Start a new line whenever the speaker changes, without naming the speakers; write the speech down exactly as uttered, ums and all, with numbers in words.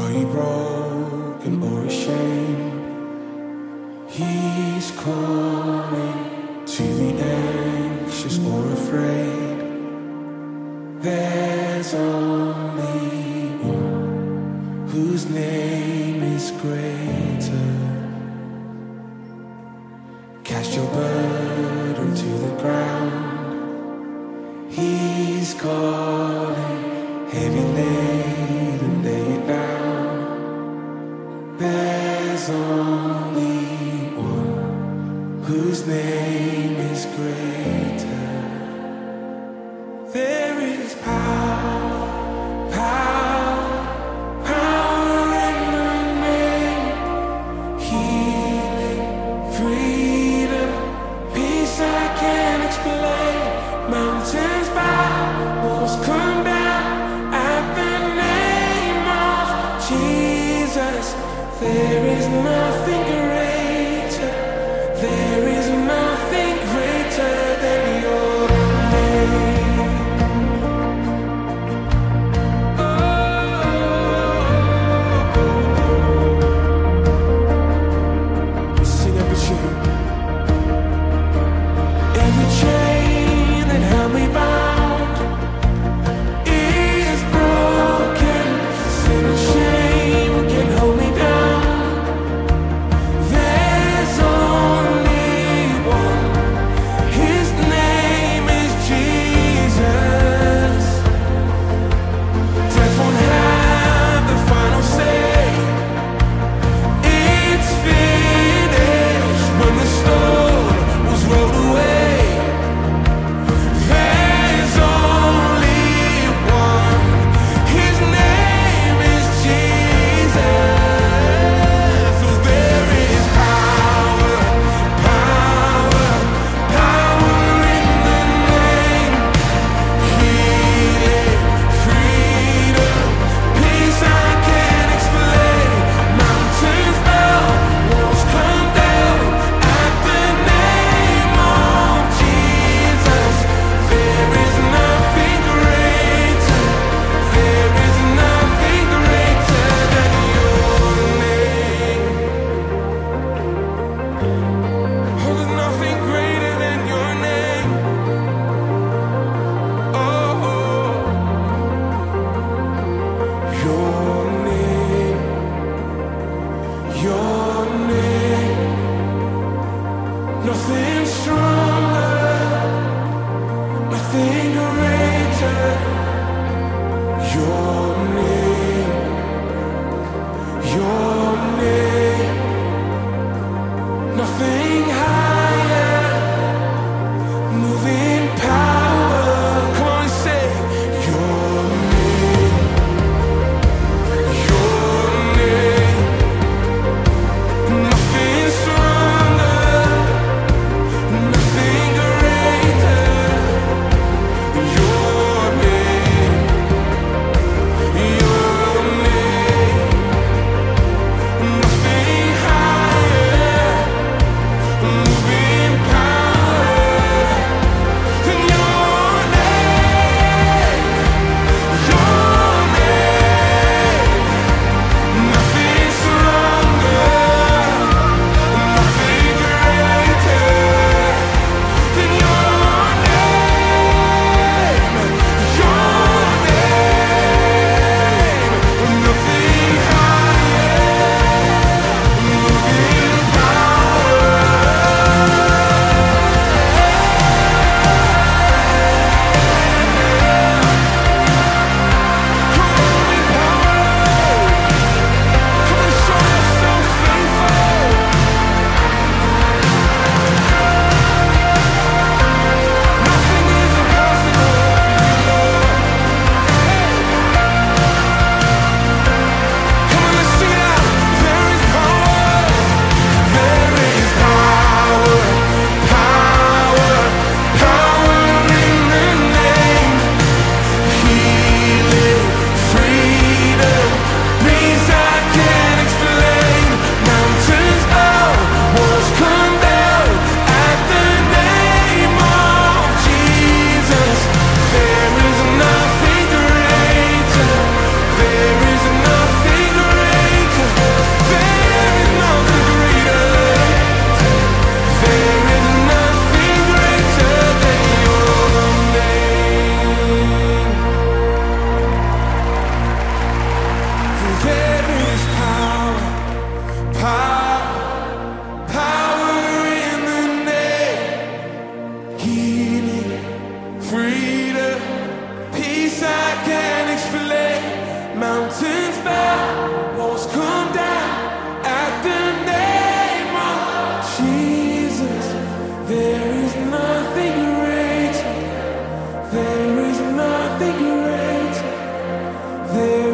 Are you broken or ashamed? He's calling to the anxious or afraid. There's only one whose name is greater. Cast your burden to the ground. He's calling, heavy laden, lay it down. There's only one whose name is greater. There is power, power, power in the name. Healing, freedom, peace I can't explain. Mountains bow, walls come down at the name of Jesus. There is nothing greater. There is nothing greater than your name. Oh, sing every chain, every chain that held me bound is broken. Sin and shame can hold me down. There's only one. His name is Jesus. Death won't have the final say. It's finished when the stone was rolled away. There's only one. His name is Jesus. So there is power, power, power in the name. Healing, freedom, peace I can't explain. Mountains bow, walls come down at the name of Jesus. There is nothing greater. There is nothing greater than your name. Oh, there's nothing greater than your name. Oh, your name, your name. Nothing stronger, nothing greater. Your name, your name. Nothing higher, moving power. Come on and say your name, your name. Nothing stronger, nothing greater. Your name, freedom, peace I can't explain. Mountains bow, walls come down at the name of Jesus. There is nothing greater. There is nothing greater. There